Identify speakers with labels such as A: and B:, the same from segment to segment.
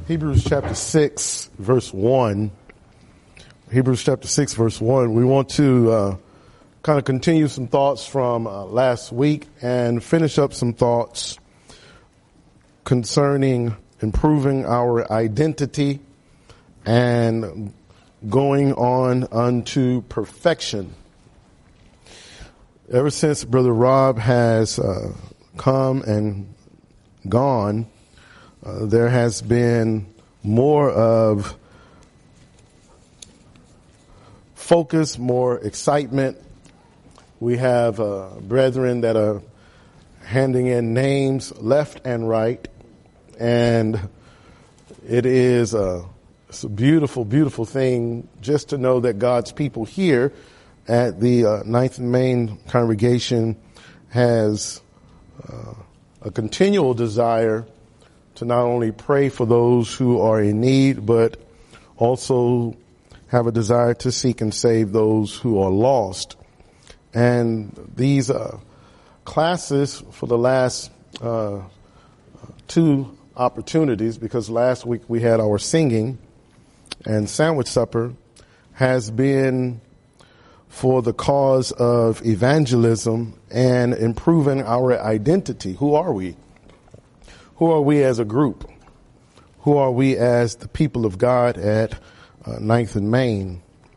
A: Hebrews chapter 6, verse 1. Hebrews chapter 6, verse 1. We want to kind of continue some thoughts from last week and finish up some thoughts concerning improving our identity and going on unto perfection. Ever since Brother Rob has come and gone, there has been more of focus, more excitement. We have brethren that are handing in names left and right, and it is it's a beautiful, beautiful thing just to know that God's people here at the Ninth and Main congregation has a continual desire to not only pray for those who are in need, but also have a desire to seek and save those who are lost. And these classes for the last two opportunities, because last week we had our singing and sandwich supper, has been for the cause of evangelism and improving our identity. Who are we? Who are we as a group? Who are we as the people of God at Ninth and Main?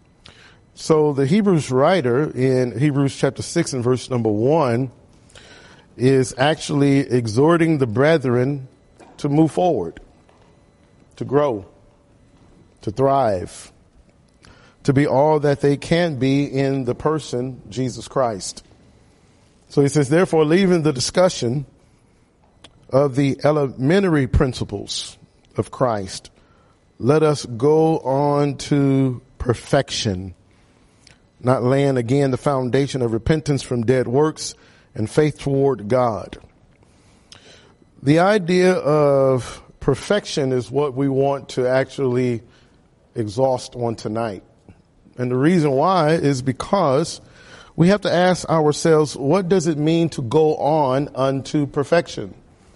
A: So the Hebrews writer in Hebrews chapter 6 and verse number 1 is actually exhorting the brethren to move forward, to grow, to thrive, to be all that they can be in the person Jesus Christ. So he says, therefore, leaving the discussion of the elementary principles of Christ, let us go on to perfection, not laying again the foundation of repentance from dead works and faith toward God. The idea of perfection is what we want to actually exhaust on tonight. And the reason why is because we have to ask ourselves, what does it mean to go on unto perfection?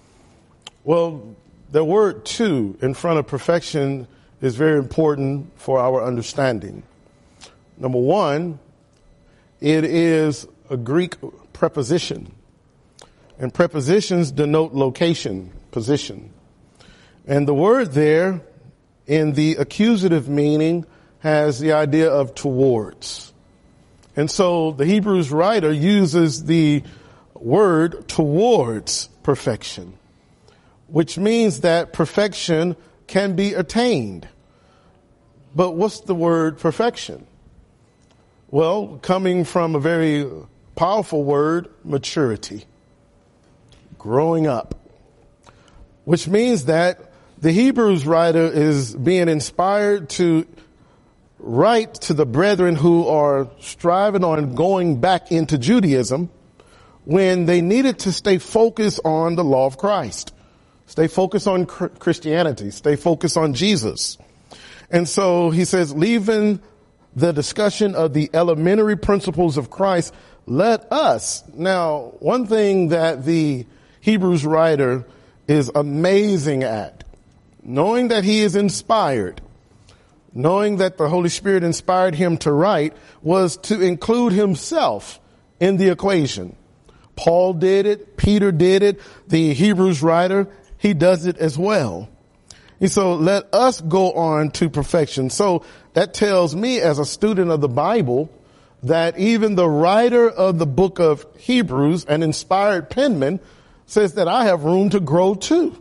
A: Well, the word "to" in front of perfection is very important for our understanding. Number one, it is a Greek preposition. And prepositions denote location, position. And the word there in the accusative meaning has the idea of towards. And so the Hebrews writer uses the word towards perfection, which means that perfection can be attained. But what's the word perfection? Well, coming from a very powerful word, maturity, growing up, which means that the Hebrews writer is being inspired to write to the brethren who are striving on going back into Judaism when they needed to stay focused on the law of Christ, stay focused on Christianity, stay focused on Jesus. And so he says, leaving the discussion of the elementary principles of Christ, let us. Now, one thing that the Hebrews writer is amazing at, knowing that he is inspired, knowing that the Holy Spirit inspired him to write, was to include himself in the equation. Paul did it. Peter did it. The Hebrews writer, he does it as well. And so let us go on to perfection. So that tells me as a student of the Bible that even the writer of the book of Hebrews, an inspired penman, says that I have room to grow too.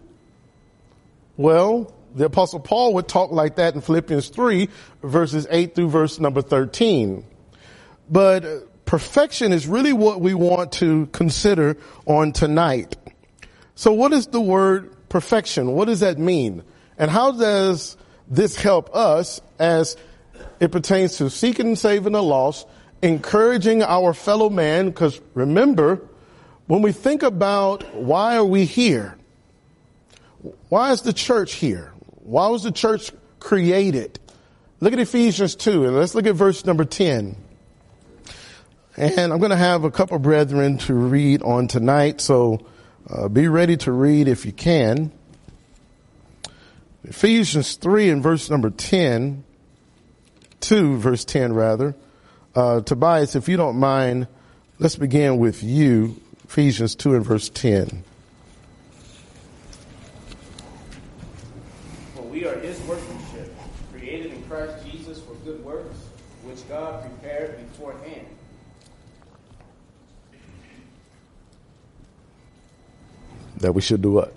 A: Well, the Apostle Paul would talk like that in Philippians 3, verses 8 through verse number 13. But perfection is really what we want to consider on tonight. So what is the word perfection? What does that mean? And how does this help us as it pertains to seeking and saving the lost, encouraging our fellow man? Because remember, when we think about why are we here? Why is the church here? Why was the church created? Look at Ephesians 2, and let's look at verse number 10. And I'm going to have a couple brethren to read on tonight, so be ready to read if you can. Ephesians 3 and verse number 10, 2 verse 10 rather. Tobias, if you don't mind, let's begin with you. Ephesians 2 and verse 10.
B: For we are his workmanship, created in Christ Jesus for good works, which God prepared beforehand.
A: That we should do what?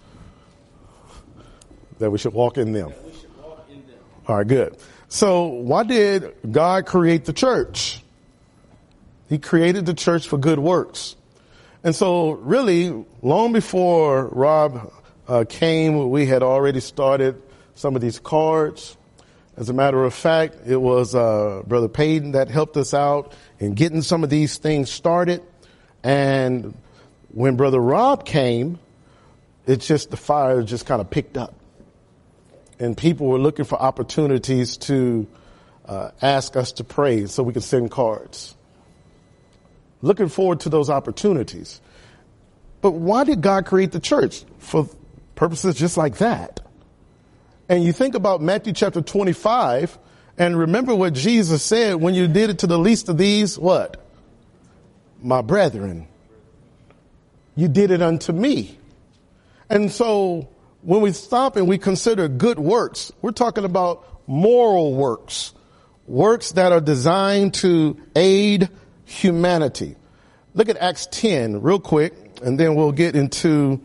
A: That we should walk in them.
B: That we should walk in them.
A: All right, good. So why did God create the church? He created the church for good works. And so really, long before Rob came, we had already started some of these cards. As a matter of fact, it was Brother Payton that helped us out in getting some of these things started. And when Brother Rob came, it's just the fire just kind of picked up. And people were looking for opportunities to ask us to pray so we could send cards. Looking forward to those opportunities. But why did God create the church? For purposes just like that. And you think about Matthew chapter 25, and remember what Jesus said, when you did it to the least of these, what? My brethren. You did it unto me. And so when we stop and we consider good works, we're talking about moral works, works that are designed to aid humanity. Look at Acts 10 real quick, and then we'll get into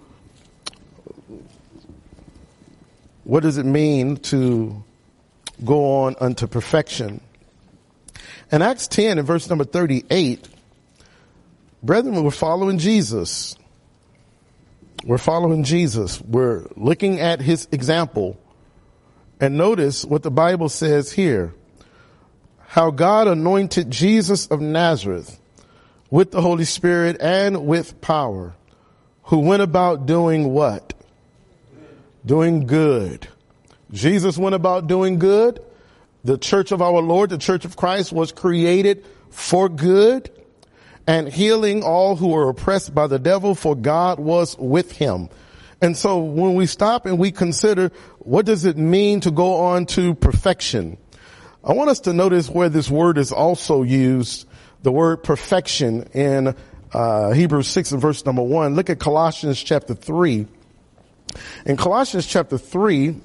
A: what does it mean to go on unto perfection. In Acts 10 and verse number 38, brethren, we're following Jesus. We're following Jesus. We're looking at his example. And notice what the Bible says here. How God anointed Jesus of Nazareth with the Holy Spirit and with power, who went about doing what? Doing good. Jesus went about doing good. The church of our Lord, the church of Christ, was created for good, and healing all who were oppressed by the devil, for God was with him. And so when we stop and we consider what does it mean to go on to perfection, I want us to notice where this word is also used, the word perfection in Hebrews 6 and verse number 1. Look at Colossians chapter 3. In Colossians chapter 3,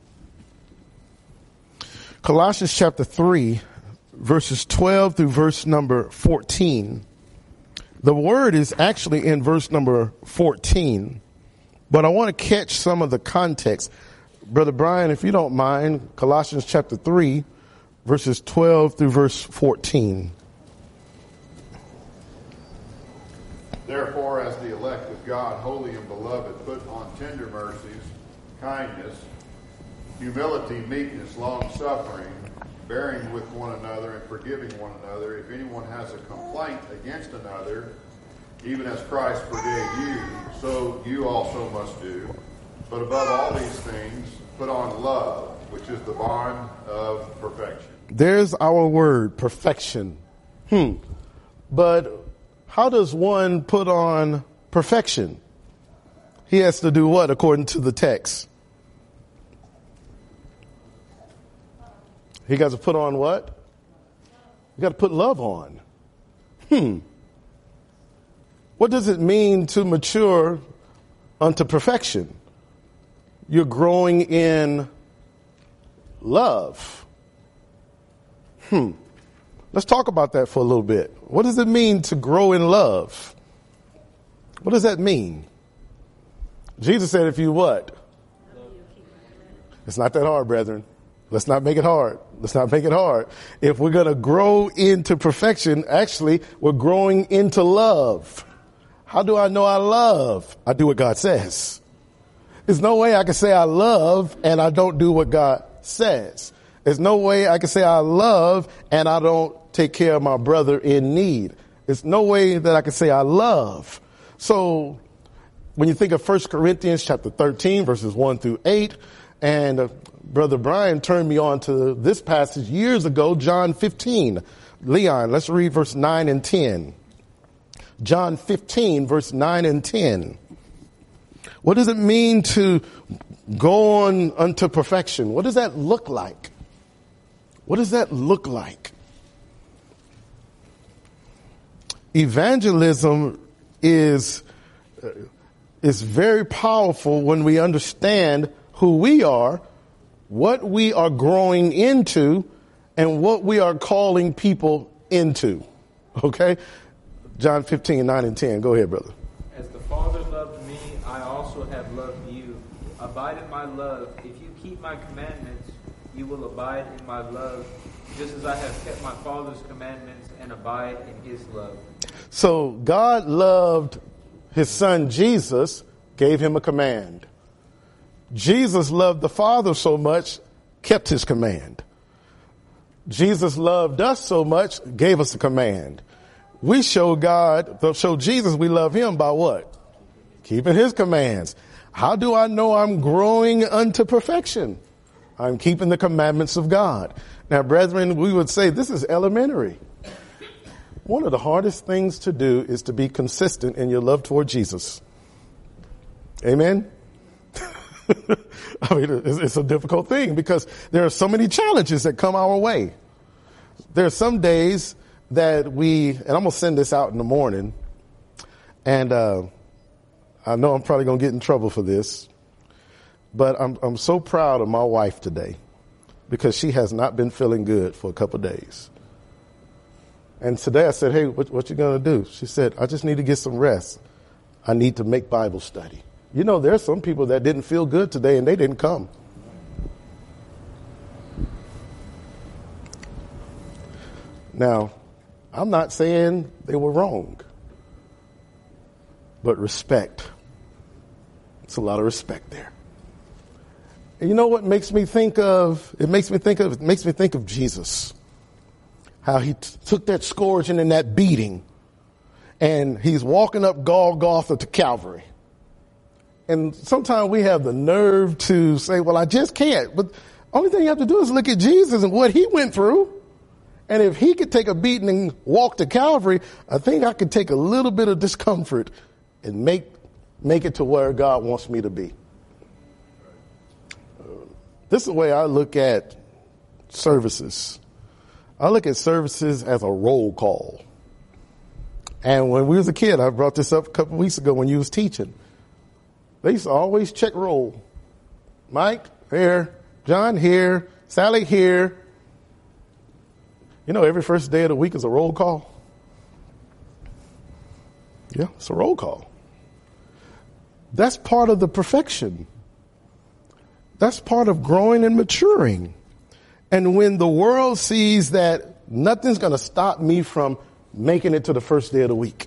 A: verses 12 through verse number 14. The word is actually in verse number 14, but I want to catch some of the context. Brother Brian, if you don't mind, Colossians chapter 3, verses 12 through verse 14.
C: Therefore, as the elect of God, holy and beloved, put on tender mercies, kindness, humility, meekness, long-suffering, bearing with one another and forgiving one another. If anyone has a complaint against another, even as Christ forgave you, so you also must do. But above all these things, put on love, which is the bond of perfection.
A: There's our word, perfection. But how does one put on perfection? He has to do what according to the text? He got to put on what? You got to put love on. What does it mean to mature unto perfection? You're growing in love. Let's talk about that for a little bit. What does it mean to grow in love? What does that mean? Jesus said, if you what? It's not that hard, brethren. Let's not make it hard. Let's not make it hard. If we're going to grow into perfection, actually, we're growing into love. How do I know I love? I do what God says. There's no way I can say I love and I don't do what God says. There's no way I can say I love and I don't take care of my brother in need. There's no way that I can say I love. So when you think of 1 Corinthians chapter 13, verses 1 through 8, and Brother Brian turned me on to this passage years ago, John 15. Leon, let's read verse 9 and 10. John 15, verse 9 and 10. What does it mean to go on unto perfection. What does that look like? What does that look like? Evangelism is very powerful when we understand who we are, what we are growing into, and what we are calling people into. Okay? John 15, 9 and 10. Go ahead, brother.
D: As the Father loved me, I also have loved you. Abide in my love. If you keep my commandments, you will abide in my love, just as I have kept my Father's commandments and abide in his love.
A: So God loved his son Jesus, gave him a command. Jesus loved the Father so much, kept his command. Jesus loved us so much, gave us a command. We show Jesus we love him by what? Keeping his commands. How do I know I'm growing unto perfection? I'm keeping the commandments of God. Now, brethren, we would say this is elementary. One of the hardest things to do is to be consistent in your love toward Jesus. Amen? I mean, it's a difficult thing because there are so many challenges that come our way. There are some days that and I'm going to send this out in the morning, and I know I'm probably going to get in trouble for this, but I'm so proud of my wife today because she has not been feeling good for a couple of days. And today I said, hey, what you going to do? She said, I just need to get some rest. I need to make Bible study. You know, there are some people that didn't feel good today and they didn't come. Now, I'm not saying they were wrong, but respect. It's a lot of respect there. And you know what makes me think of? It makes me think of Jesus. How he took that scourging and that beating, and he's walking up Golgotha to Calvary. And sometimes we have the nerve to say, well, I just can't. But only thing you have to do is look at Jesus and what he went through. And if he could take a beating and walk to Calvary, I think I could take a little bit of discomfort and make it to where God wants me to be. This is the way I look at services. I look at services as a roll call. And when we was a kid, I brought this up a couple of weeks ago when you was teaching. They used to always check roll. Mike, here. John, here. Sally, here. You know, every first day of the week is a roll call. Yeah, it's a roll call. That's part of the perfection. That's part of growing and maturing. And when the world sees that nothing's going to stop me from making it to the first day of the week,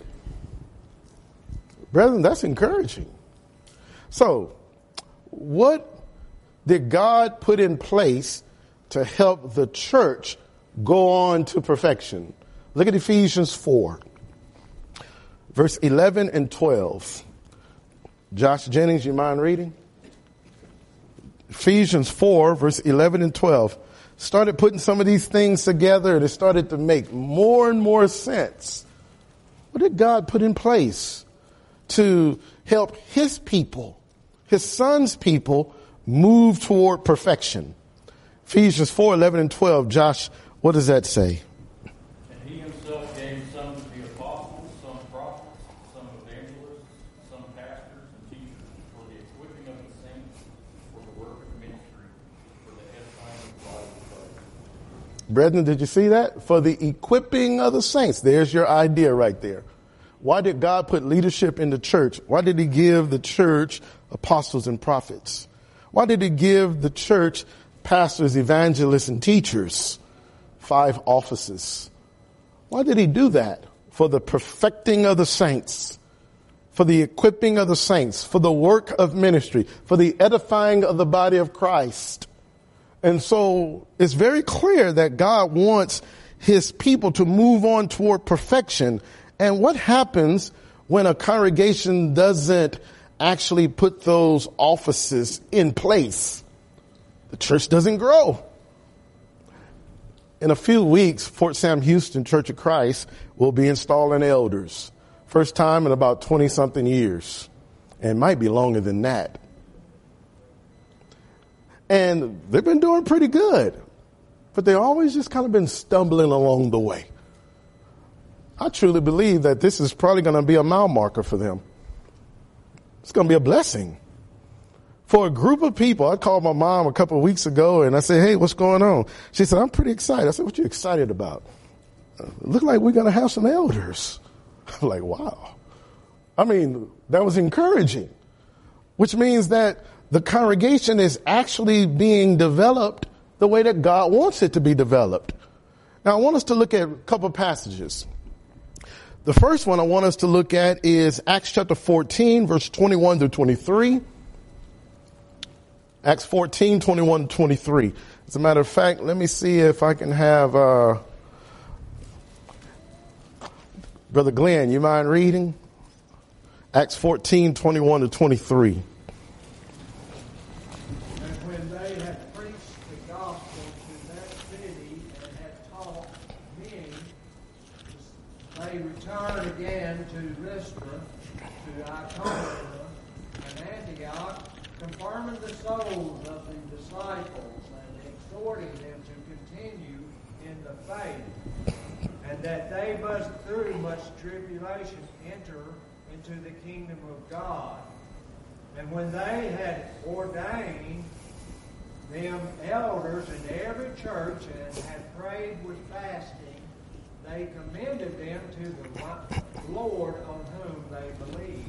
A: brethren, that's encouraging. So, what did God put in place to help the church go on to perfection? Look at Ephesians 4, verse 11 and 12. Josh Jennings, you mind reading? Ephesians 4, verse 11 and 12. Started putting some of these things together and it started to make more and more sense. What did God put in place to help his people, his son's people, move toward perfection? Ephesians 4, 11 and 12. Josh, what does that say?
E: And he himself gave some to be apostles, some prophets, some evangelists, some pastors and teachers for the equipping of the saints, for the work of ministry, for the edifying of the body of Christ.
A: Brethren, did you see that? For the equipping of the saints. There's your idea right there. Why did God put leadership in the church? Why did he give the church apostles and prophets? Why did he give the church pastors, evangelists, and teachers? 5 offices. Why did he do that? For the perfecting of the saints, for the equipping of the saints, for the work of ministry, for the edifying of the body of Christ. And so it's very clear that God wants his people to move on toward perfection. And what happens when a congregation doesn't actually put those offices in place? The church doesn't grow. In a few weeks, Fort Sam Houston Church of Christ will be installing elders. First time in about 20-something years. And it might be longer than that. And they've been doing pretty good, but they always just kind of been stumbling along the way. I truly believe that this is probably going to be a mile marker for them. It's going to be a blessing. For a group of people, I called my mom a couple of weeks ago and I said, hey, what's going on? She said, I'm pretty excited. I said, what you excited about? Look like we're going to have some elders. I'm like, wow. I mean, that was encouraging, which means that the congregation is actually being developed the way that God wants it to be developed. Now, I want us to look at a couple of passages. The first one I want us to look at is Acts chapter 14, verse 21 through 23. Acts 14, 21 to 23. As a matter of fact, let me see if I can have Brother Glenn, you mind reading? Acts 14, 21 to 23.
F: And when they had preached the gospel to that city and had taught many, they returned again to Lystra, to Iconium, and Antioch, confirming the souls of the disciples and exhorting them to continue in the faith, and that they must through much tribulation enter into the kingdom of God. And when they had ordained them elders in every church and had prayed with fasting, they commended them to the Lord on whom they believed.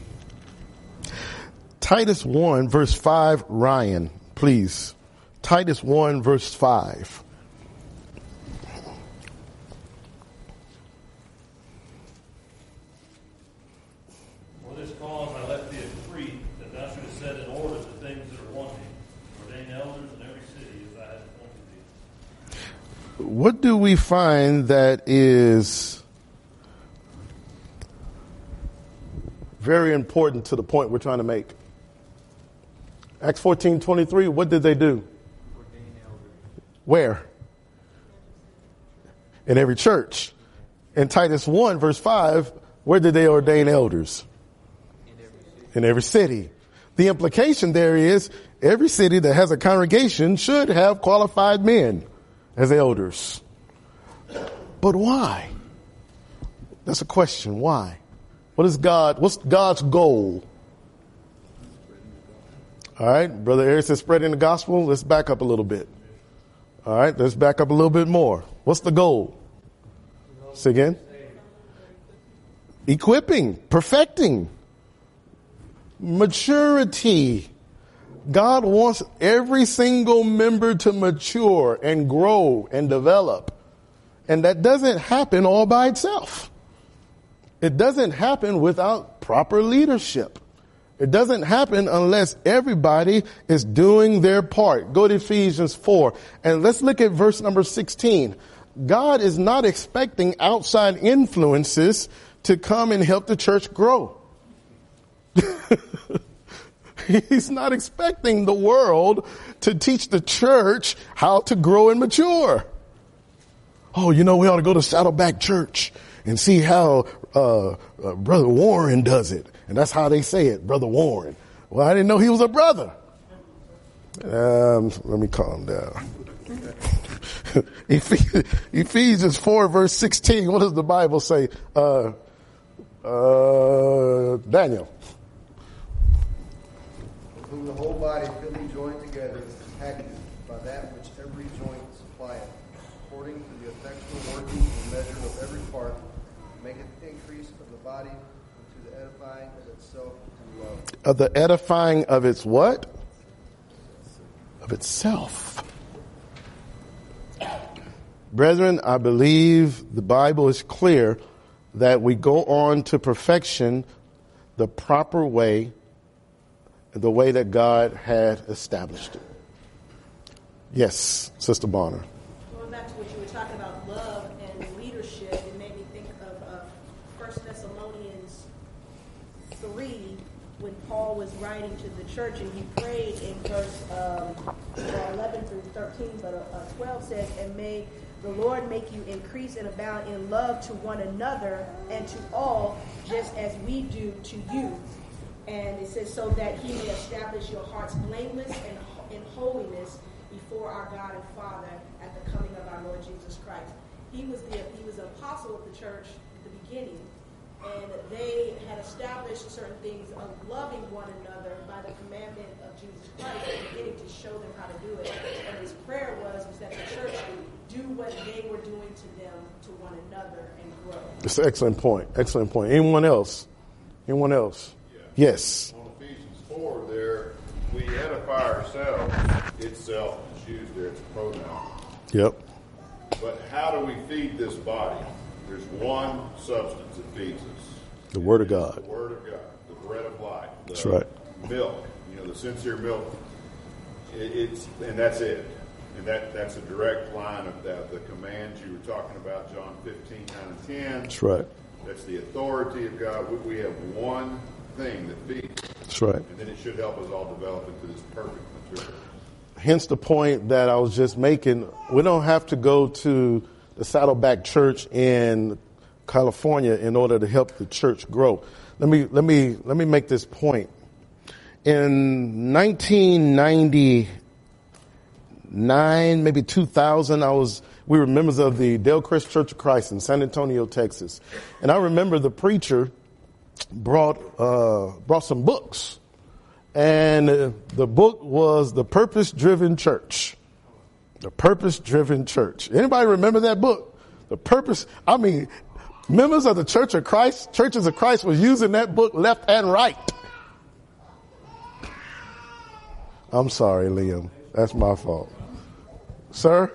A: Titus 1, verse 5, Ryan, please. Titus 1, verse 5.
E: For this cause I left thee a decree, that thou shouldest set in order the things that are wanting, ordain elders in every city as I have appointed thee.
A: What do we find that is very important to the point we're trying to make? Acts 14:23, what did they do? Where? In every church. In Titus 1, verse 5, where did they ordain elders? In every city. The implication there is every city that has a congregation should have qualified men as elders. But why? That's a question. Why? What's God's goal? All right, Brother Eric says spreading the gospel. Let's back up a little bit. All right, let's back up a little bit more. What's the goal? Say again. Equipping, perfecting, maturity. God wants every single member to mature and grow and develop. And that doesn't happen all by itself. It doesn't happen without proper leadership. It doesn't happen unless everybody is doing their part. Go to Ephesians 4 and let's look at verse number 16. God is not expecting outside influences to come and help the church grow. He's not expecting the world to teach the church how to grow and mature. Oh, we ought to go to Saddleback Church and see how Brother Warren does it. And that's how they say it, Brother Warren. Well, I didn't know he was a brother. Let me calm down. Ephesians 4, verse 16. What does the Bible say? Daniel.
G: Whom the whole body fitly joined together is connected by that which every joint supplieth, according to the effectual working and measure of every part, maketh increase of the body unto the edifying of itself in love.
A: Of the edifying of its what? Of itself. Brethren, I believe the Bible is clear that we go on to perfection the proper way, the way that God had established it. Yes, Sister Bonner.
H: Going back to what you were talking about, love and leadership, it made me think of 1 Thessalonians 3, when Paul was writing to the church, and he prayed in verse 11 through 13, but 12 says, and may the Lord make you increase and abound in love to one another and to all, just as we do to you. And it says, so that he may establish your hearts blameless and in holiness Christ. He was an apostle of the church at the beginning, and they had established certain things of loving one another by the commandment of Jesus Christ, and beginning to show them how to do it. And his prayer was that the church would do what they were doing to them, to one another, and grow.
A: It's an excellent point. Excellent point. Anyone else? Anyone else?
C: Yeah.
A: Yes.
C: On Ephesians 4 there, we edify ourselves. Itself is used there. It's a pronoun.
A: Yep.
C: But how do we feed this body? There's one substance that feeds us.
A: The Word of God.
C: The Word of God. The bread of life.
A: That's right.
C: Milk. The sincere milk. And that's it. And that's a direct line of the commands you were talking about, John 15, 9 and 10.
A: That's right.
C: That's the authority of God. We have one thing that feeds us.
A: That's right.
C: And then it should help us all develop into this perfect maturity.
A: Hence the point that I was just making. We don't have to go to the Saddleback Church in California in order to help the church grow. Let me make this point. In 1999, maybe 2000, we were members of the Del Crest Church of Christ in San Antonio, Texas. And I remember the preacher brought some books. And the book was The Purpose-Driven Church. The Purpose-Driven Church. Anybody remember that book? Members of the Churches of Christ was using that book left and right. I'm sorry, Liam. That's my fault. Sir?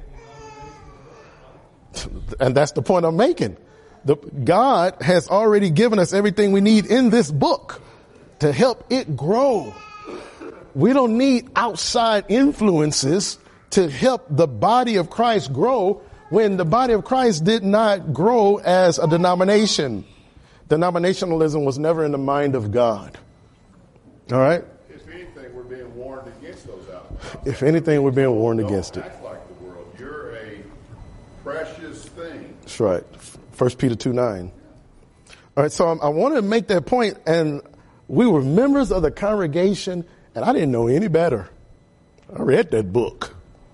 A: And that's the point I'm making. God has already given us everything we need in this book to help it grow. We don't need outside influences to help the body of Christ grow when the body of Christ did not grow as a denomination. Denominationalism was never in the mind of God. All right?
C: If anything, we're being warned against those outlets.
A: If anything, we're being warned against it.
C: Don't act like the world. You're a precious thing.
A: That's right. 1 Peter 2:9. All right, so I want to make that point, and we were members of the congregation, and I didn't know any better. I read that book.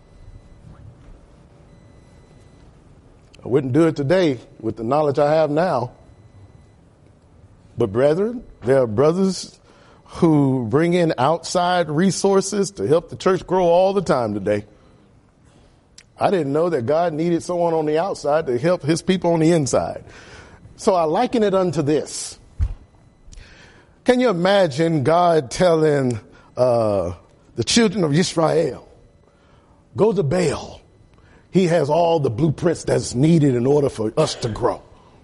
A: I wouldn't do it today with the knowledge I have now. But brethren, there are brothers who bring in outside resources to help the church grow all the time today. I didn't know that God needed someone on the outside to help his people on the inside. So I liken it unto this. Can you imagine God telling the children of Israel, go to Baal. He has all the blueprints that's needed in order for us to grow.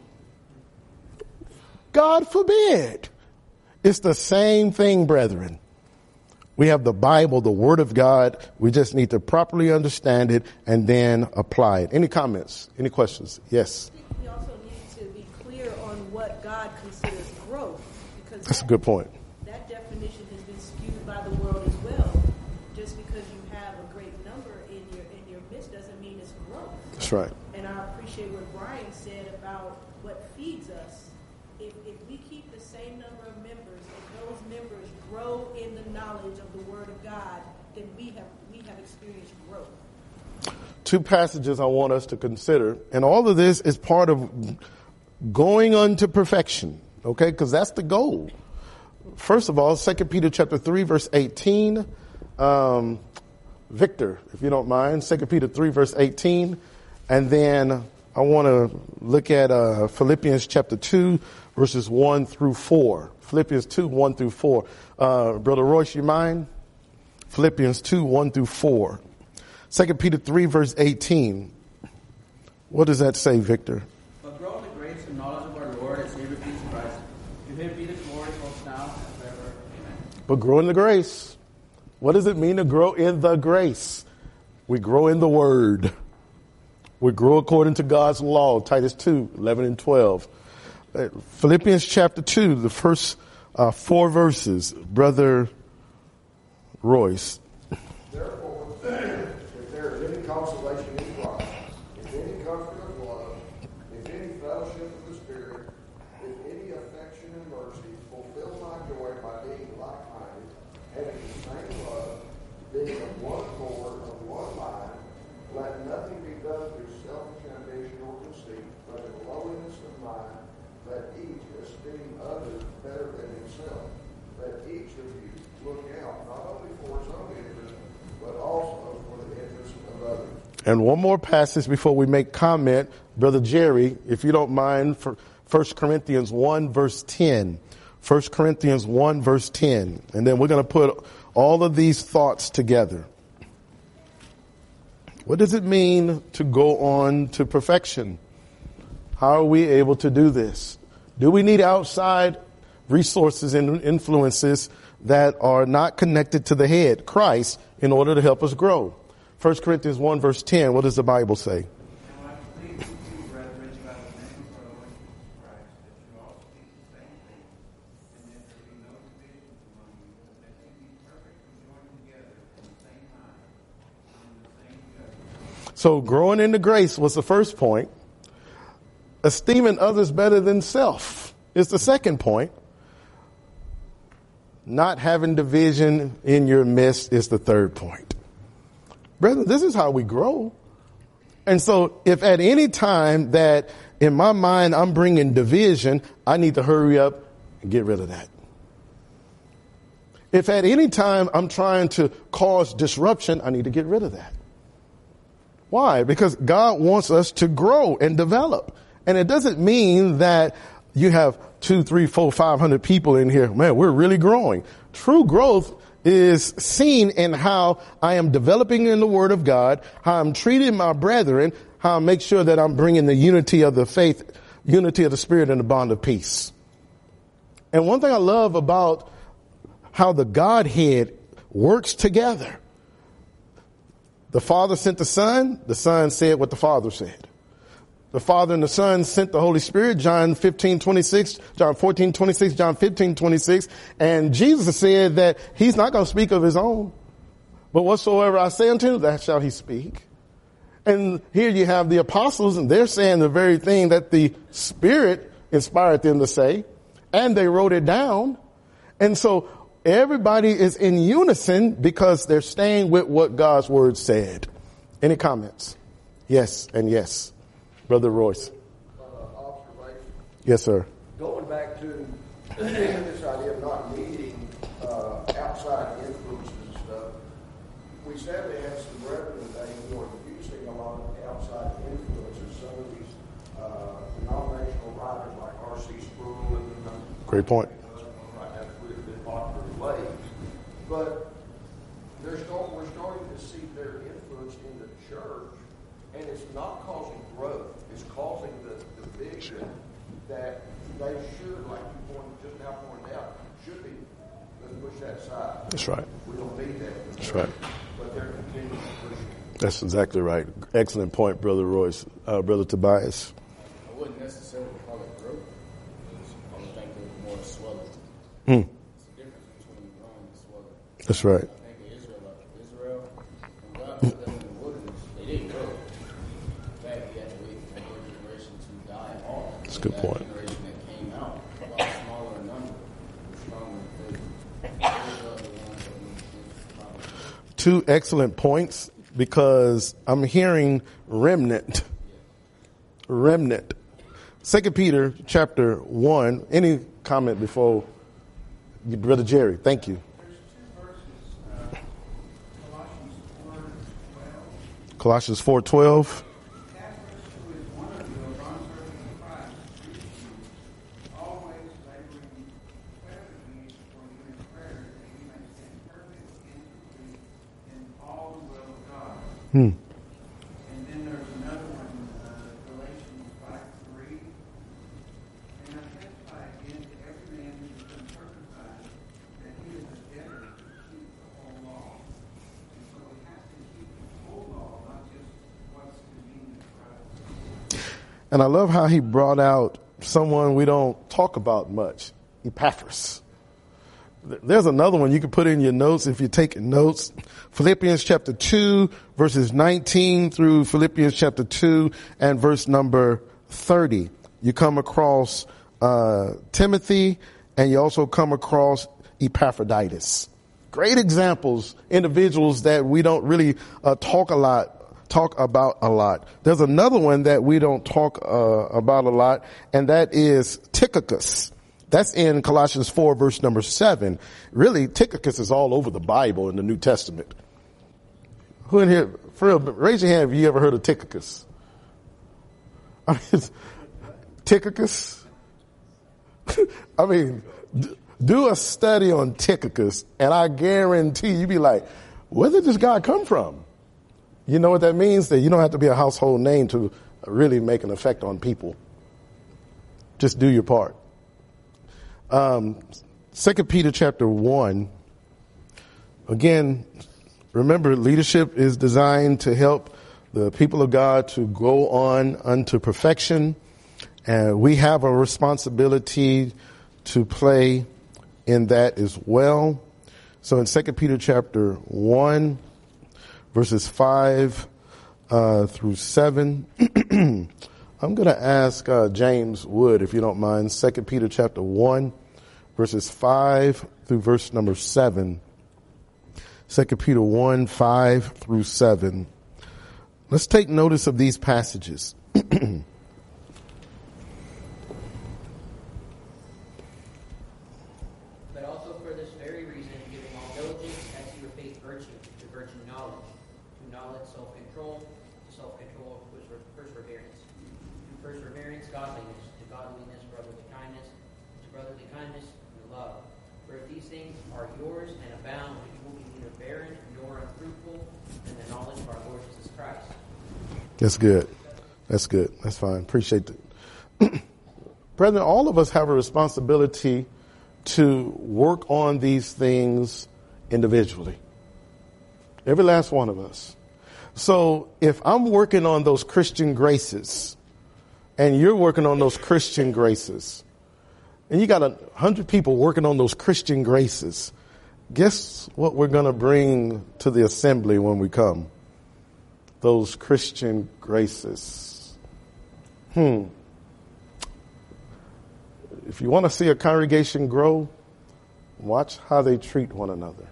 A: God forbid. It's the same thing, brethren. We have the Bible, the Word of God. We just need to properly understand it and then apply it. Any comments? Any questions? Yes.
H: I think we also need to be clear on what God considers growth, because
A: that's a good point.
H: That definition has been skewed by the world as well. Just because you have a great number in your midst doesn't mean it's growth.
A: That's right.
H: And I appreciate what Brian said about what feeds us. If we keep the same number of members, if those members grow in the knowledge of the Word of God, then we have experienced growth.
A: Two passages I want us to consider, and all of this is part of going unto perfection, okay? Because that's the goal. First of all, 2 Peter chapter 3, verse 18. Victor, if you don't mind, 2 Peter 3, verse 18. And then I want to look at Philippians chapter 2, verses 1 through 4. Philippians 2, 1 through 4. Brother Royce, you mind? Philippians 2, 1 through 4. 2 Peter 3, verse 18. What does that say, Victor?
I: But grow in the grace and knowledge of our Lord and Savior Jesus Christ. To him be the glory both now and forever. Amen.
A: But grow in the grace. What does it mean to grow in the grace? We grow in the Word. We grow according to God's law, Titus 2, 11 and 12. Philippians chapter 2, the first 4 verses. Brother Royce.
G: Therefore, if there is any consolation in Christ, if any comfort of love, if any fellowship of the Spirit, if any affection and mercy, fulfill my joy by being like-minded, having the same love, being of one accord, of one mind.
J: Let nothing be done through selfish ambition or conceit, but in lowliness of mind, let each esteem others better than himself. Let each of you look out not only for his own interest, but also for the interest of others.
A: And one more passage before we make comment, Brother Jerry, if you don't mind, for 1 Corinthians 1 verse 10. 1 Corinthians 1 verse 10. And then we're going to put all of these thoughts together. What does it mean to go on to perfection? How are we able to do this? Do we need outside resources and influences that are not connected to the head, Christ, in order to help us grow? 1 Corinthians 1 verse 10, what does the Bible say? So growing into grace was the first point. Esteeming others better than self is the second point. Not having division in your midst is the third point. Brethren, this is how we grow. And so if at any time that in my mind I'm bringing division, I need to hurry up and get rid of that. If at any time I'm trying to cause disruption, I need to get rid of that. Why? Because God wants us to grow and develop. And it doesn't mean that you have 200, 300, 400, 500 people in here. Man, we're really growing. True growth is seen in how I am developing in the Word of God, how I'm treating my brethren, how I make sure that I'm bringing the unity of the faith, unity of the Spirit, and the bond of peace. And one thing I love about how the Godhead works together. The Father sent the Son said what the Father said. The Father and the Son sent the Holy Spirit, John 15:26, John 14:26, John 15:26. And Jesus said that he's not going to speak of his own, but whatsoever I say unto him, that shall he speak. And here you have the apostles, and they're saying the very thing that the Spirit inspired them to say, and they wrote it down. And so everybody is in unison because they're staying with what God's word said. Any comments? Yes and yes. Brother Royce.
J: Observation.
A: Yes, sir.
J: Going back to this idea of not needing outside influences and stuff, we sadly have some brethren today who are using a lot of outside influences. Some of these denominational writers like R.C. Sproul and
A: Great point.
J: But we're starting to see their influence in the church, and it's not causing growth. It's causing the division that they should, like you just now pointed out, should be. Let's push that aside.
A: That's right.
J: We don't need that.
A: That's right.
J: But they're continuing to push it.
A: That's exactly right. Excellent point, Brother Royce. Brother Tobias.
B: I wouldn't necessarily call it growth. I would think it was more swelling. It's the difference between growing and swelling.
A: That's right.
B: I think Israel, when God put them in the wilderness, they didn't grow. In fact, he had to wait for one generation to die off.
A: That's a good point.
B: That generation that came out, a lot smaller in number, was stronger in faith. Israel, the ones that went against the promise.
A: Two excellent points, because I'm hearing remnant. Remnant. 2 Peter chapter 1. Any comment before Brother Jerry? Thank you. Colossians 4:12.
F: And then there's another one, Galatians 5:3. And I testify again to every man who has been circumcised that he is a debtor to keep the whole law. And so we have to keep the whole law, not just what's convenient for us.
A: And I love how he brought out someone we don't talk about much, Epaphras. There's another one you can put in your notes if you're taking notes. Philippians chapter 2, verses 19 through Philippians chapter 2 and verse number 30. You come across Timothy, and you also come across Epaphroditus. Great examples, individuals that we don't really talk a lot talk about a lot. There's another one that we don't talk about a lot, and that is Tychicus. That's in Colossians 4, verse number 7. Really, Tychicus is all over the Bible in the New Testament. Who in here, for real, raise your hand if you ever heard of Tychicus. Tychicus? I mean, do a study on Tychicus, and I guarantee you'd be like, where did this guy come from? You know what that means? That you don't have to be a household name to really make an effect on people. Just do your part. 2 Peter chapter 1. Again, remember, leadership is designed to help the people of God to go on unto perfection. And we have a responsibility to play in that as well. So in 2 Peter chapter 1, verses 5 through 7, I'm going to ask James Wood, if you don't mind, 2 Peter chapter 1, verses 5 through verse number 7. 2 Peter 1, 5 through 7. Let's take notice of these passages.
K: But also for this very reason, giving all diligence, add to your faith virtue, to virtue knowledge, to knowledge self-control, to self-control perseverance, to perseverance godliness, to godliness brotherly kindness, to brotherly kindness love. For if these things are yours and abound, you will be neither barren nor unfruitful in the knowledge of our Lord Jesus Christ.
A: That's good. That's good. That's fine. Appreciate it. Brethren, all of us have a responsibility to work on these things individually. Every last one of us. So if I'm working on those Christian graces and you're working on those Christian graces, and you got 100 people working on those Christian graces, guess what we're going to bring to the assembly when we come? Those Christian graces. If you want to see a congregation grow, watch how they treat one another.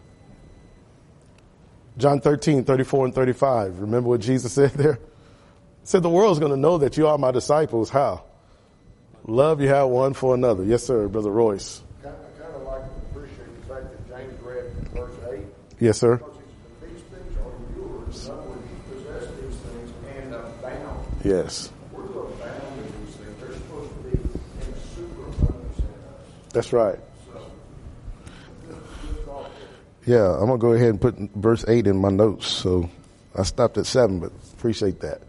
A: John 13, 34 and 35. Remember what Jesus said there? He said the world's going to know that you are my disciples. How? Love you have one for another. Yes, sir, Brother Royce.
J: I kind of like to appreciate the fact that James read verse 8.
A: Yes, sir.
J: Because these things are yours. In other words, you possess these things and abound.
A: Yes.
J: We're to abound in these things. They're supposed to be in a superabundance in us.
A: That's right.
J: So, good thought.
A: Yeah, I'm going to go ahead and put verse 8 in my notes. So I stopped at 7, but appreciate that.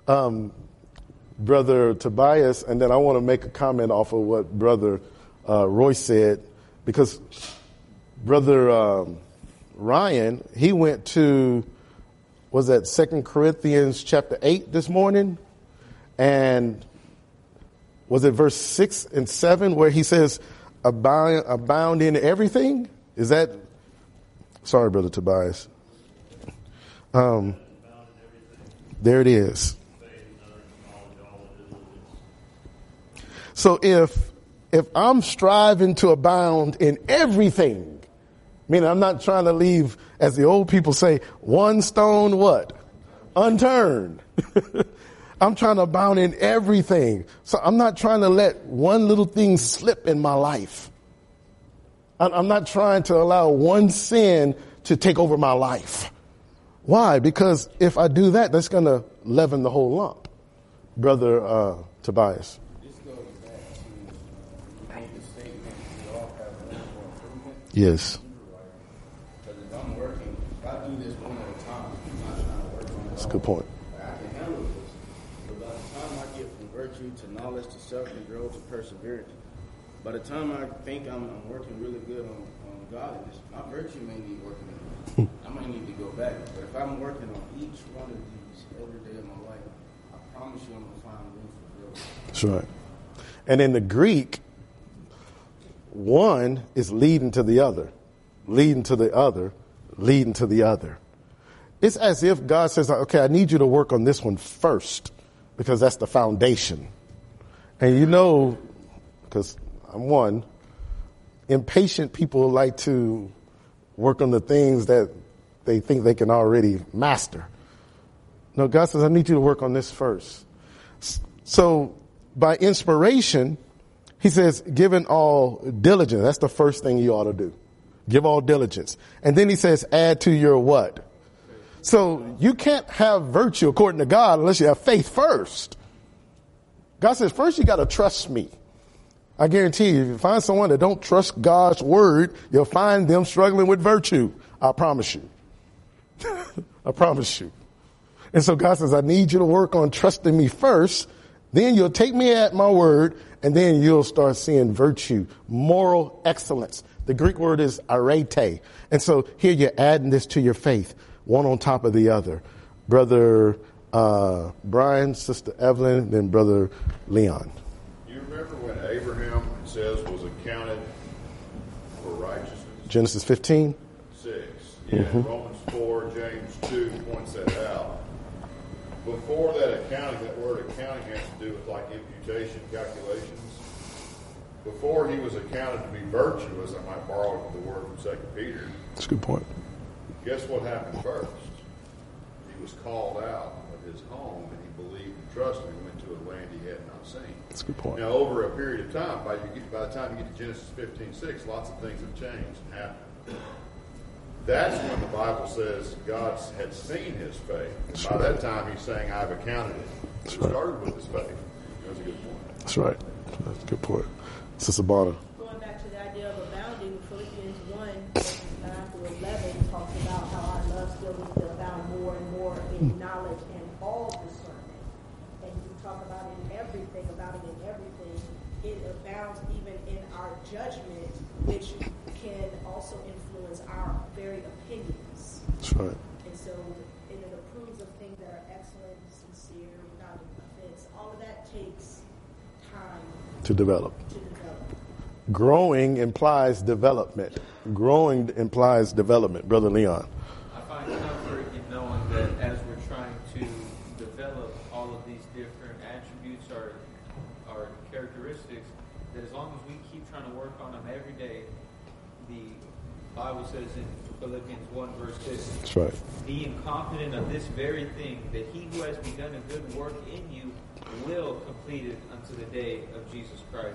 A: Brother Tobias, and then I want to make a comment off of what Brother Royce said, because Brother Ryan, he went to, was that 2 Corinthians chapter 8 this morning? And was it verse 6 and 7 where he says, abound in everything? Is that, sorry, Brother Tobias. There it is. So if I'm striving to abound in everything, meaning I'm not trying to leave, as the old people say, one stone what? Unturned. I'm trying to abound in everything. So I'm not trying to let one little thing slip in my life. I'm not trying to allow one sin to take over my life. Why? Because if I do that, that's going to leaven the whole lump. Brother Tobias. Yes.
B: Because if I'm working, if I do this one at a time, I'm not trying to work on it.
A: That's a good point.
B: I can handle this. But by the time I get from virtue to knowledge to self-control to perseverance, by the time I think I'm working really good on godliness, my virtue may need working on. I might need to go back. But if I'm working on each one of these every day of my life, I promise you I'm going to find room for growth.
A: That's right. And in the Greek, one is leading to the other, leading to the other, leading to the other. It's as if God says, okay, I need you to work on this one first because that's the foundation. And you know, because I'm one, impatient people like to work on the things that they think they can already master. No, God says, I need you to work on this first. So by inspiration, he says, given all diligence. That's the first thing you ought to do. Give all diligence. And then he says, add to your what? So you can't have virtue according to God unless you have faith first. God says, first you got to trust me. I guarantee you, if you find someone that don't trust God's word, you'll find them struggling with virtue. I promise you. I promise you. And so God says, I need you to work on trusting me first. Then you'll take me at my word, and then you'll start seeing virtue, moral excellence. The Greek word is arete. And so here you're adding this to your faith, one on top of the other. Brother Brian, Sister Evelyn, then Brother Leon.
C: You remember when Abraham, it says, was accounted for righteousness?
A: Genesis 15.
C: 6. Yeah, Romans 4, James 2 points that out. Before that accounting, that word accounting has to do with like imputation calculations. Before he was accounted to be virtuous, I might borrow the word from 2 Peter.
A: That's a good point.
C: Guess what happened first? He was called out of his home, and he believed and trusted and went to a land he had not seen.
A: That's a good point.
C: Now, over a period of time, by the time you get to Genesis 15:6, lots of things have changed and happened. That's when the Bible says God had seen his faith. And by that time, he's saying, I've accounted it. It started with his faith. That's a good point.
A: That's right. That's a good point. Sister Bonner.
H: Going back to the idea of abounding, Philippians 1, verses 9 through 11 talks about how our love still needs to abound more and more in knowledge and all discernment. And you talk about it in everything, abounding in everything. It abounds even in our judgment, which can also influence our very opinions.
A: That's right.
H: And so it approves of things that are excellent, sincere, without offense. All of that takes time
A: to develop. Growing implies development. Growing implies development. Brother Leon.
D: I find comfort in knowing that as we're trying to develop all of these different attributes or characteristics, that as long as we keep trying to work on them every day, the Bible says in Philippians 1 verse 6,
A: that's right.
D: Being confident of this very thing, that he who has begun a good work in you will complete it unto the day of Jesus Christ.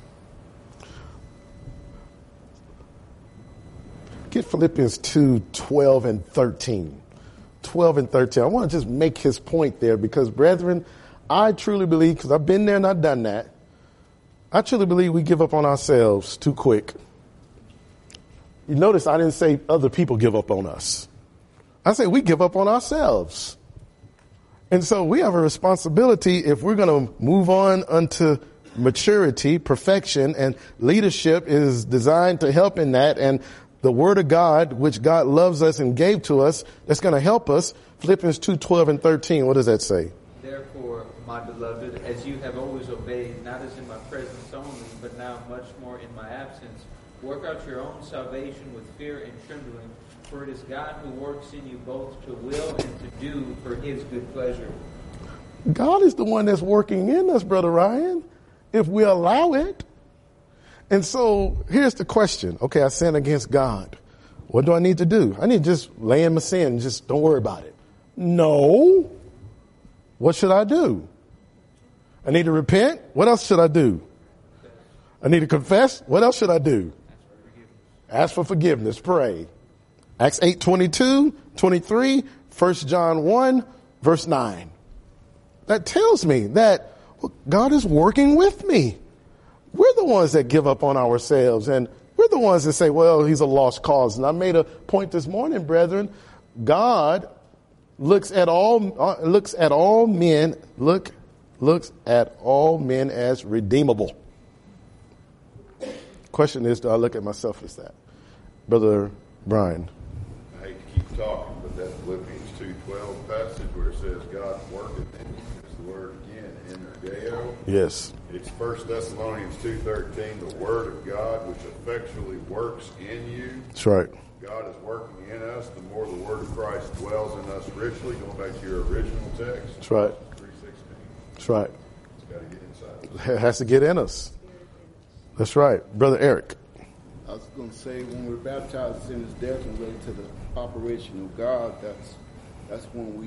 A: Get Philippians 2, 12 and 13. 12 and 13. I want to just make his point there because, brethren, I truly believe, because I've been there and I've done that, I truly believe we give up on ourselves too quick. You notice I didn't say other people give up on us. I say we give up on ourselves. And so we have a responsibility if we're going to move on unto maturity, perfection, and leadership is designed to help in that. And the word of God, which God loves us and gave to us, that's going to help us. Philippians 2, 12 and 13. What does that say?
D: Therefore, my beloved, as you have always obeyed, not as in my presence only, but now much more in my absence, work out your own salvation with fear and trembling, for it is God who works in you both to will and to do for his good pleasure.
A: God is the one that's working in us, Brother Ryan, if we allow it. And so here's the question. Okay, I sin against God. What do I need to do? I need to just lay in my sin. Just don't worry about it. No. What should I do? I need to repent. What else should I do? I need to confess. What else should I do? Ask for forgiveness. Pray. Acts 8, 22, 23, 1 John 1, verse 9. That tells me that God is working with me. We're the ones that give up on ourselves, and we're the ones that say, well, he's a lost cause. And I made a point this morning, brethren. God looks at all men as redeemable. Question is, do I look at myself as that? Brother Brian.
C: I hate to keep talking, but that Philippians 2:12 passage where it says God worketh in you is the word again, energeo.
A: Yes.
C: It's 1 Thessalonians 2:13, the word of God which effectually works in you.
A: That's right.
C: God is working in us. The more the word of Christ dwells in us richly, going back to your original text.
A: That's right.
C: 3:16.
A: That's right.
C: It's got to get inside.
A: It has to get in us. That's right. Brother Eric.
L: I was going to say, when we're baptized in his death and ready to the operation of God, that's when we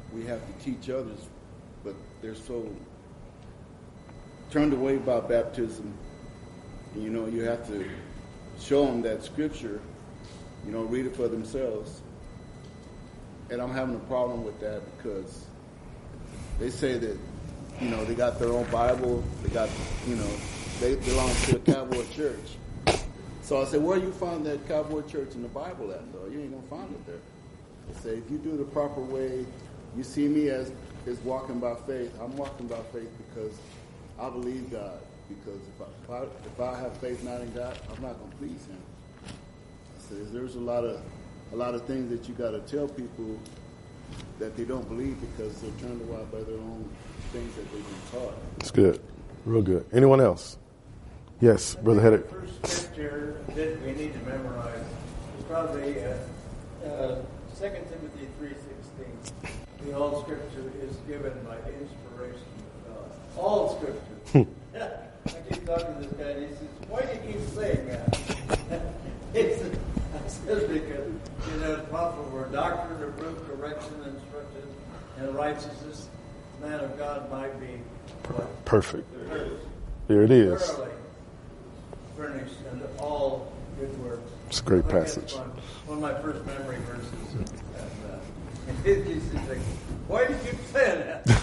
L: we have to teach others, but they're so turned away by baptism. You know, you have to show them that scripture, you know, read it for themselves. And I'm having a problem with that because they say that, you know, they got their own Bible, they got, you know, they belong to the Calvary Church. So I said, where you find that Calvary Church in the Bible at, though? You ain't going to find it there. They say, if you do the proper way, you see me as walking by faith. I'm walking by faith because I believe God. Because if I have faith not in God, I'm not going to please Him. I said, there's a lot of things that you got to tell people that they don't believe because they're turned away by their own things that they've been taught.
A: It's good. Real good. Anyone else? Yes, Brother Hedrick.
F: The first scripture that we need to memorize is probably 2 Timothy 3:16. The whole scripture is given by inspiration of God. All scripture. I keep talking to this guy and he says, why do you keep saying that? I said, because, you know, it's profitable for doctrine, reproof, correction, instruction, and righteousness. Man of God might be what?
A: Perfect. There it is.
F: Thoroughly furnished and all good works.
A: It's a great passage.
F: One of my first memory verses. And he's like, why do you keep saying that?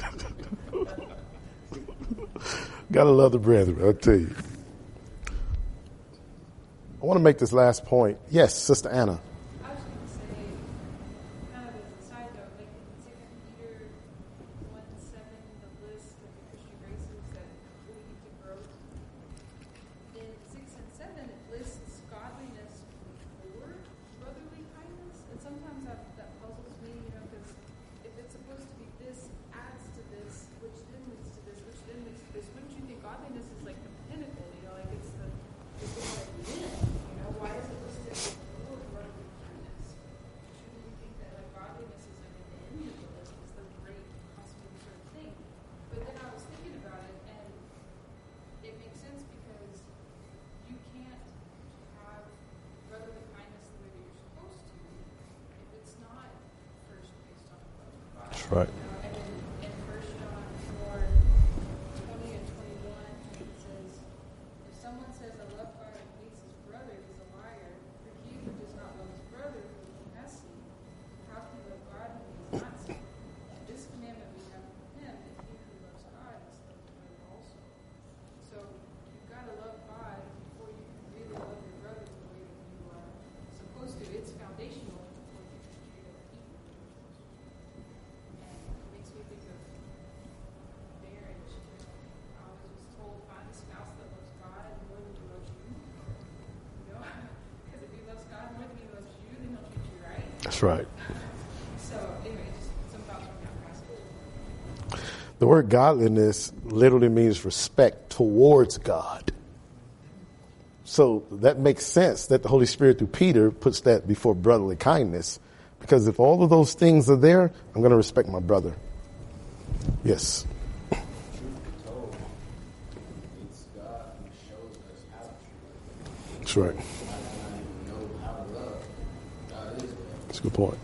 A: Gotta love the brethren, I'll tell you. I want to make this last point. Yes, Sister Anna.
M: I was going to say, kind of as a side note, like in 2 Peter 1:7, the list of the Christian graces that lead to growth. In 6 and 7, it lists godliness before brotherly kindness, and sometimes that puzzles me, you know, because if it's supposed to be this adds to this, which then leads to this, which then leads to this, wouldn't you think godliness is like the pinnacle, you know, like it's the one at the end, you know, why is it listed before brotherly kindness? Shouldn't we think that like godliness is like at the end of the list, is the great cosmic sort of thing? But then I was thinking about it, and it makes sense because you can't have brotherly kindness the way that you're supposed to if it's not first based on love of God.
A: That's right.
M: You know, and in 1 John 4:20 and 21, it says, if someone says, I love God and hates his brother, he's a liar. For he who does not love his brother, whom he has seen, how can he love God whom he has not seen? This commandment we have from him, that he who loves God has loved the brother also. So you've got to love God before you can really love your brother the way that you are supposed to. It's foundational before you can treat other people. And it makes me think of marriage. You know, I was told, find a spouse that loves God more than he loves you. You know, because if he loves God more than he loves you, then he'll treat you right.
A: That's right.
M: So anyway, just some thoughts from that passage.
A: The word godliness literally means respect towards God. So that makes sense that the Holy Spirit through Peter puts that before brotherly kindness. Because if all of those things are there, I'm going to respect my brother. Yes.
B: Truth be told, it's God who shows us how to treat.
A: That's right.
B: I don't even know how to love. God is God.
A: That's a good point.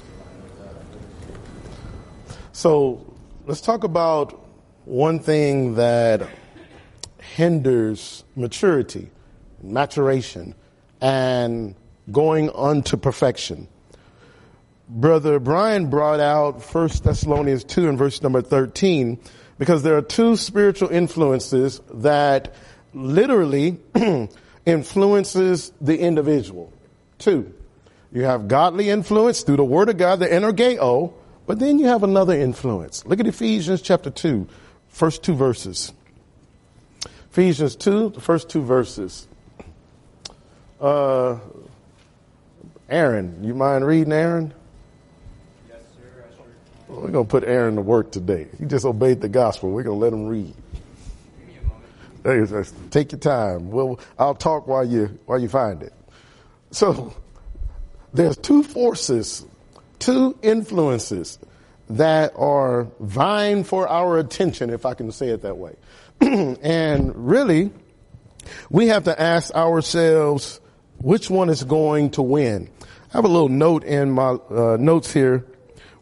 A: So let's talk about one thing that hinders maturity, maturation, and going on to perfection. Brother Brian brought out 1 Thessalonians 2 and verse number 13, because there are two spiritual influences that literally influences the individual. Two. You have godly influence through the word of God, the energeo, but then you have another influence. Look at Ephesians chapter 2, first two verses. Ephesians 2, the first two verses. Aaron, you mind reading, Aaron?
I: Yes, sir. I sure.
A: We're going to put Aaron to work today. He just obeyed the gospel. We're going to let him read.
I: Give me a moment.
A: Hey, take your time. Well, I'll talk while you find it. So there's two forces, two influences that are vying for our attention, if I can say it that way. And really, we have to ask ourselves, which one is going to win? I have a little note in my notes here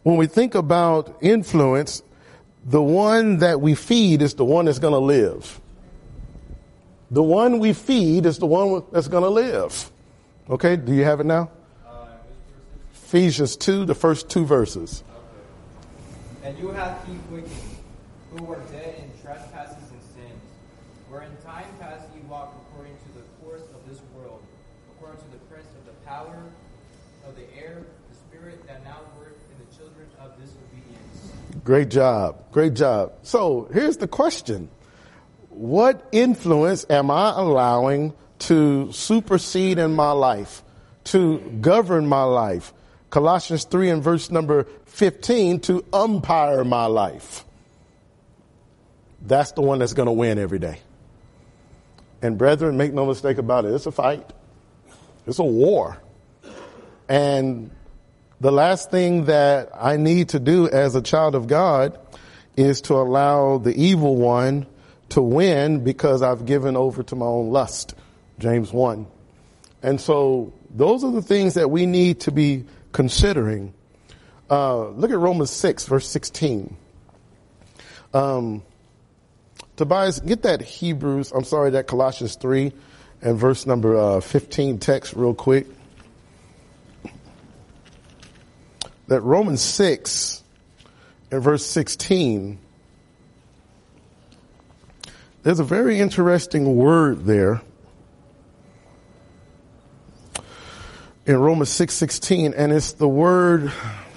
A: when we think about influence, the one that we feed is the one that's going to live. The one we feed is the one that's going to live. Okay, do you have it now? Ephesians 2, the first 2 verses.
D: Okay. And you have he quickened, who were dead in trespasses and sins, where in time past ye walked according to the course of this world, according to the prince of the power of the air, the spirit that now worketh in the children of disobedience.
A: Great job. Great job. So here's the question. What influence am I allowing to supersede in my life, to govern my life? Colossians 3 and verse number 15, to umpire my life. That's the one that's going to win every day. And brethren, make no mistake about it. It's a fight. It's a war. And the last thing that I need to do as a child of God is to allow the evil one to win because I've given over to my own lust. James 1. And so those are the things that we need to be considering. Look at Romans 6, verse 16. Tobias, get that Colossians 3 and verse number 15 text real quick. That Romans 6 and verse 16, there's a very interesting word there. In Romans 6:16, and it's the word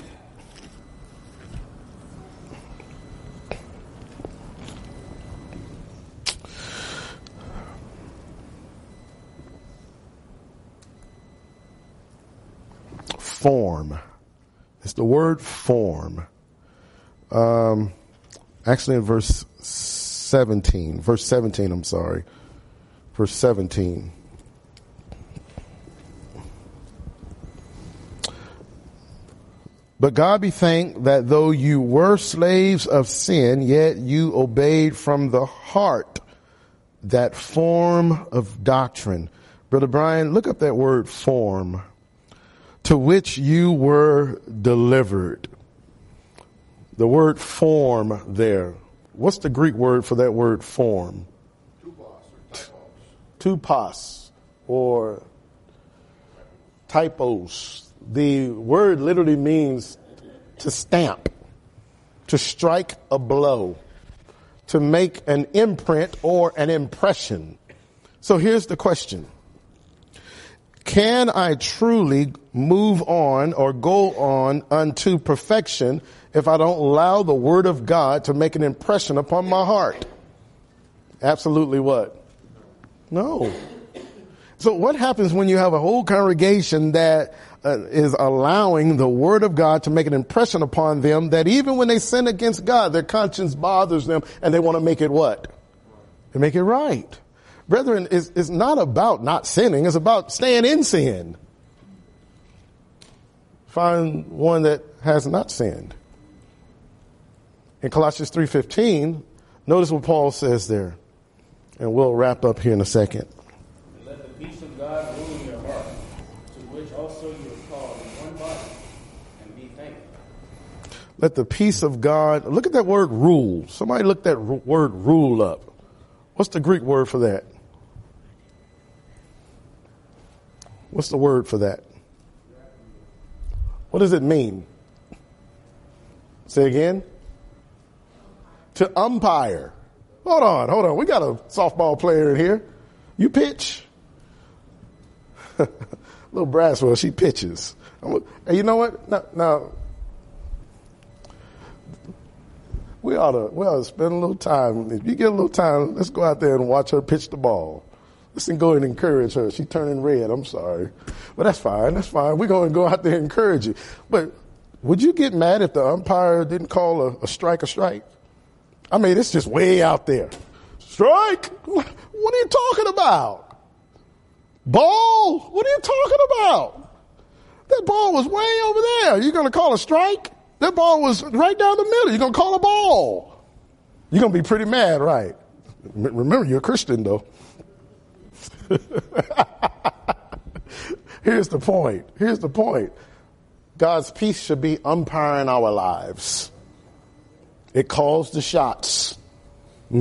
A: form. It's the word form. Actually in verse 17, verse 17. But God be thanked that though you were slaves of sin, yet you obeyed from the heart that form of doctrine. Brother Brian, look up that word form, to which you were delivered. The word form there. What's the Greek word for that word form? Tupos or typos. The word literally means to stamp, to strike a blow, to make an imprint or an impression. So here's the question. Can I truly move on or go on unto perfection if I don't allow the word of God to make an impression upon my heart? Absolutely what? No. So what happens when you have a whole congregation that is allowing the word of God to make an impression upon them, that even when they sin against God, their conscience bothers them and they want to make it what? They make it right. Brethren, it's not about not sinning. It's about staying in sin. Find one that has not sinned. In Colossians 3:15, notice what Paul says there. And we'll wrap up here in a second.
B: And let the peace of God rule in your heart, to which also you are called in one body, and be thankful.
A: Let the peace of God, look at that word rule. Somebody look that word rule up. What's the Greek word for that? What's the word for that? What does it mean? Say again. To umpire. Hold on. We got a softball player in here. You pitch. Little Braswell, she pitches. And you know what? Now, we ought to spend a little time. If you get a little time, let's go out there and watch her pitch the ball. Let's go and encourage her. She's turning red. I'm sorry. But that's fine. We're going to go out there and encourage you. But would you get mad if the umpire didn't call a strike a strike? I mean, it's just way out there. Strike? What are you talking about? Ball? What are you talking about? That ball was way over there. You're going to call a strike? That ball was right down the middle. You're going to call a ball. You're going to be pretty mad, right? Remember, you're a Christian, though. Here's the point. God's peace should be umpiring our lives. It calls the shots.